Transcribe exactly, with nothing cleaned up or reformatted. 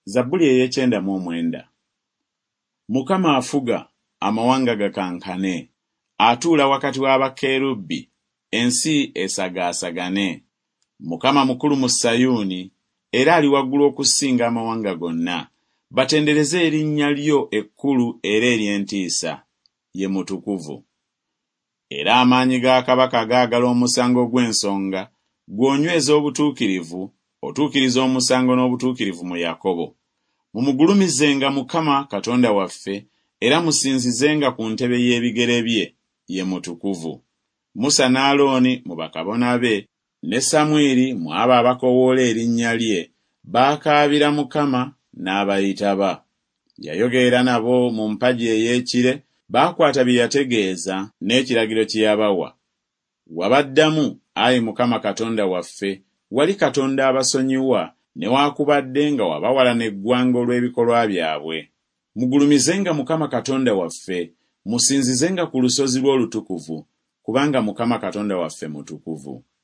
Zabbuli ey'ekyenda mu omwenda. Mukama afuga amawanga gakankane, atuula wakati w'abakerubbi, ensi esagaasagane. Mukama mukulu mu Sayuuni, era ali waggulu okusinga amawanga gonna. Batendereze erinnya lyo ekkulu era ery'entiisa, ye mutukuvu. Era amaanyi ga kabaka gaagala omusango gw'ensonga, gw'onyweza obutuukirivu, otuukiriza omusango n'obutuukirivu mu Yakobo. Mumugulumizenga Mukama Katonda waffe, era musinzizenga ku ntebe y'ebigere bye, ye mutukuvu. Musa ne Alooni mu bakabona be, ne Samwiri mu abo abakoowoola erinnya lye, baakaabira Mukama n'abayitaba. Yayogerera nabo mu mpagi ey'ekire, baakwata bye yategeeza n'ekiragiro kye yabawa. Wabaddamu, Ayi Mukama Katonda waffe, wali Katonda abasonyiwa, newaakubadde nga wabawalana eggwanga olw'ebikolwa byabwe. Mugulumizenga Mukama Katonda waffe, musinzizenga ku lusozi lw'olutukuvu, kubanga Mukama Katonda waffe mutukuvu.